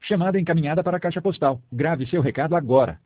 Chamada encaminhada para a caixa postal. Grave seu recado agora.